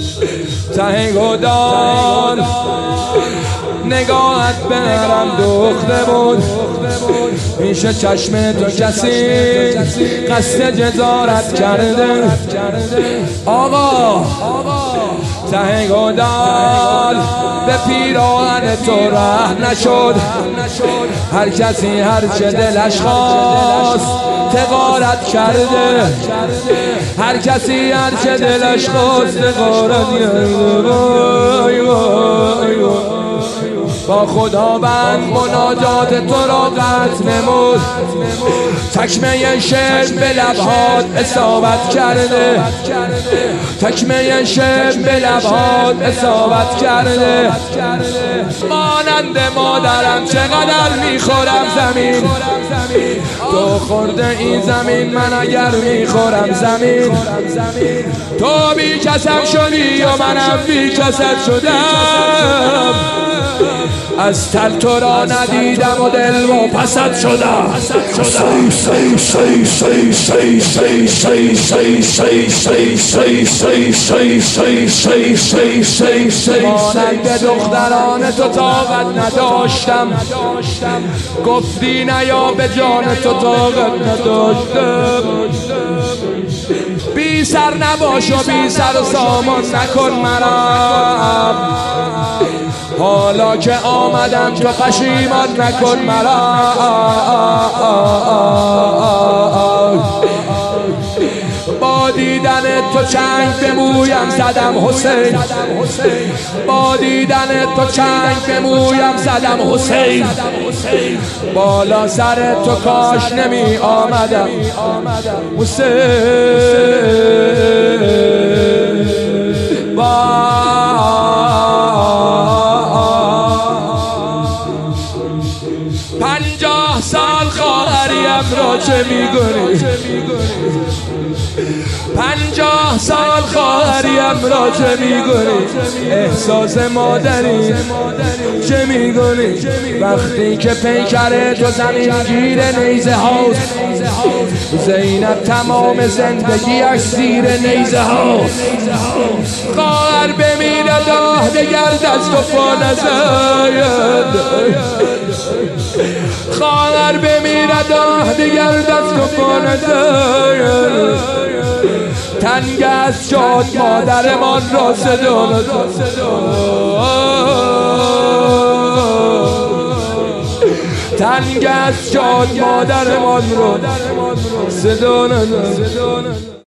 ته گودال نگاهت به نرم دوخته بود، میشه چشم تو کسی قصد جزارت کرده. آقا ته گودال به پیراهن تو ره نشد، هر کسی هر چه دلش خواست تغارت کرده، هر کسی هر چه دلش خواست تغارت کرده. با خداوند مناجات تو را قطع نمود، تکمه شعر به لبهات اصابت کرده، تکمه شعر به لبهات اصابت کرده. مانند مادرم چقدر میخورم زمین، تو خورده این زمین من اگر میخورم زمین. تو بی کسم شدی و منم بی کست شدم، از تل تو را ندیدم و دل و پست شدم. مانند دختران تو طاقت نداشتم، گفتی نیا به جان تو طاقت نداشتم. بی سر نباش و بی سر و سامان نکن مرا، حالا که آمدم تو پشیمان نکن مرا. با دیدن تو چنگ به مویم زدم حسین، با دیدن تو چنگ به مویم زدم حسین. بالا سر تو کاش نمی آمدم حسین. 50 سال خواهریم را چه میگونی، 50 سال خواهریم را چه میگونی، احساس مادری چه میگونی. وقتی که پیکر تو زمین گیر نیزه هاست، زینب تمام زندگیش زیر نیزه هاست. خواهر بمیرد آه دگر دست و پا نزاید، خواهر بمیرد آه دگر دست و پا نزاید. تنگ است شد مادرمان را صدا نزد، تنگ است شد مادرمان را صدا نزد.